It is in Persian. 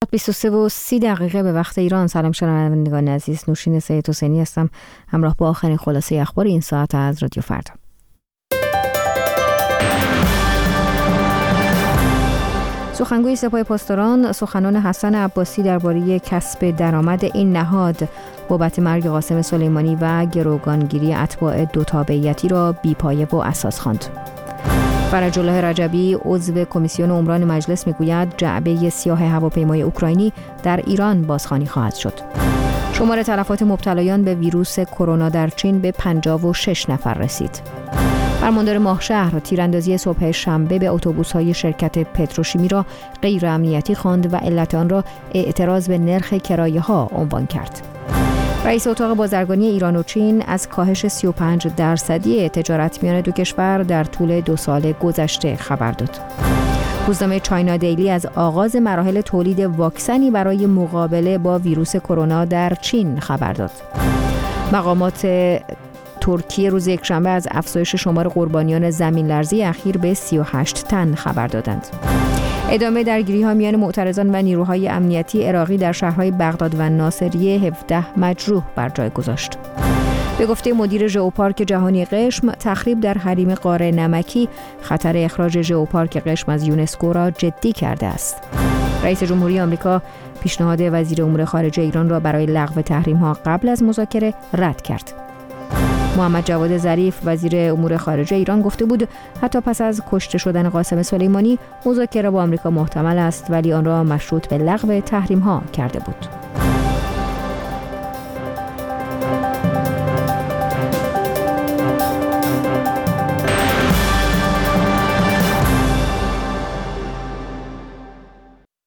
23:30 به وقت ایران. سلام شنوندگان عزیز، نوشین سید حسینی هستم همراه با آخرین خلاصه اخبار این ساعت از رادیو فردا. سخنگوی سپاه پاسداران سخنان حسن عباسی درباره کسب درآمد این نهاد بابت مرگ قاسم سلیمانی و گروگانگیری اتباع دو تابعیتی را بی‌پایه و اساس خواند. فرج الله رجبی عضو کمیسیون عمران مجلس میگوید جعبه سیاه هواپیمای اوکراینی در ایران بازخوانی خواهد شد. شمار تلفات مبتلایان به ویروس کرونا در چین به 56 نفر رسید. فرماندار ماهشهر تیراندازی صبح شنبه به اتوبوس‌های شرکت پتروشیمی را غیر امنیتی خواند و علت آن را اعتراض به نرخ کرایه‌ها عنوان کرد. رئیس اتاق بازرگانی ایران و چین از کاهش 35% تجارت میان دو کشور در طول 2 سال گذشته خبر داد. روزنامه چاینا دیلی از آغاز مراحل تولید واکسنی برای مقابله با ویروس کرونا در چین خبر داد. مقامات ترکیه روز یکشنبه از افزایش شمار قربانیان زمین‌لرزی اخیر به 38 تن خبر دادند. ادامه درگیری‌ها میان معترضان و نیروهای امنیتی عراقی در شهرهای بغداد و ناصریه 17 مجروح بر جای گذاشت. به گفته مدیر ژئوپارک جهانی قشم، تخریب در حریم قاره نمکی خطر اخراج ژئوپارک قشم از یونسکو را جدی کرده است. رئیس جمهوری آمریکا پیشنهاد وزیر امور خارجه ایران را برای لغو تحریم‌ها قبل از مذاکره رد کرد. محمد جواد ظریف وزیر امور خارجه ایران گفته بود حتی پس از کشته شدن قاسم سلیمانی مذاکره با آمریکا محتمل است، ولی آن را مشروط به لغو تحریم‌ها کرده بود.